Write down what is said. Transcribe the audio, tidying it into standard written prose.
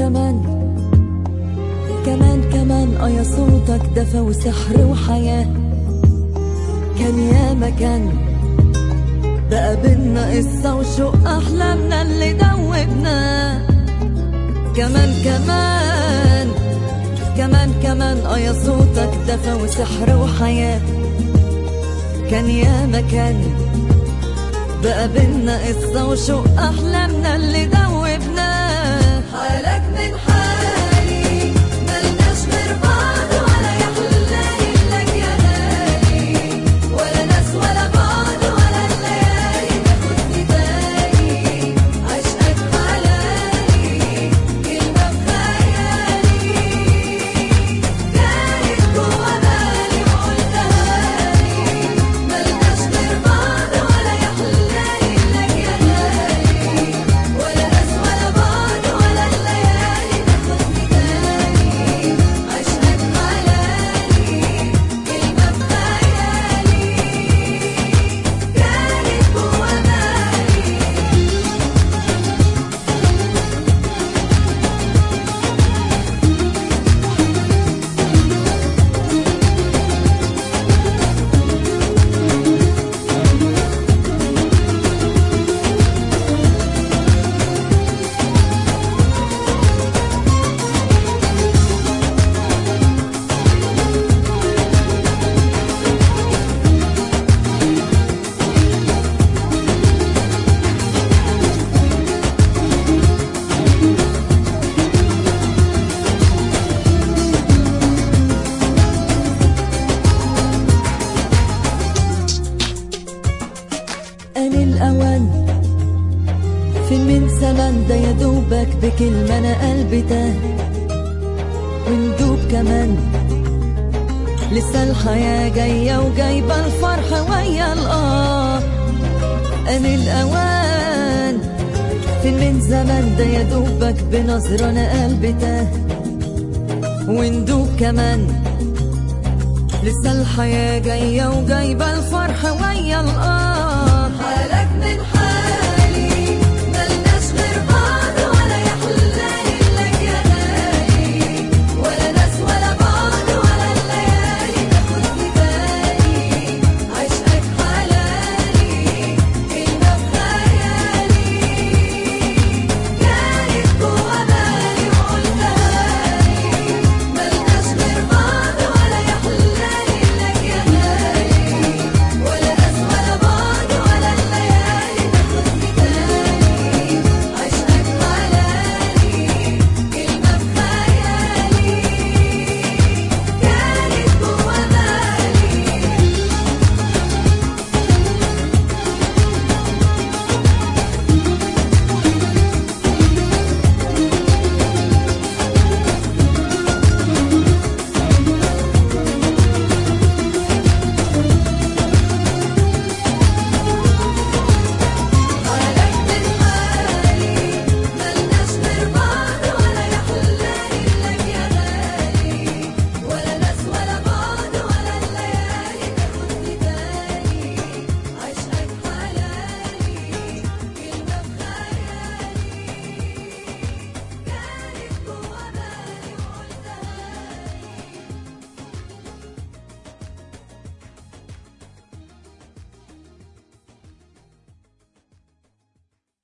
كمان يا صوتك دفى وسحر وحياة. كان يا مكان بقى بينا قصة وشوق أحلامنا اللي دوبنا. كمان يا صوتك دفى وسحر وحياة. كان يا مكان بقى بينا قصة وشوق أحلامنا اللي دوبنا. حالك من حالي ملناش غير بعض ولا يحلالي لك يا غالي، ولا ناس ولا بعض ولا الليالي تاخدني بالي. عشقك حلالي كلمة بخيالي، كانت جوا بالي وقلتها لي. ملناش غير بعض ولا يحلالي لك يا غالي، ولا ناس ولا بعض ولا الليالي تاخدني بالي. عشقك حلالي كلمة بخيالي، كانت جوا بالي. آن الأوان فين من زمان ده يا دوبك بكلمة أنا قلبي تاه. وندوب كمان لسه الحياة جاية وجايبة الفرح ويا الآه. آن الأوان فين من زمان ده يا دوبك بنظرة أنا قلبي تاه. وندوب كمان لسه الحياة جاية وجايبة الفرح ويا الآه.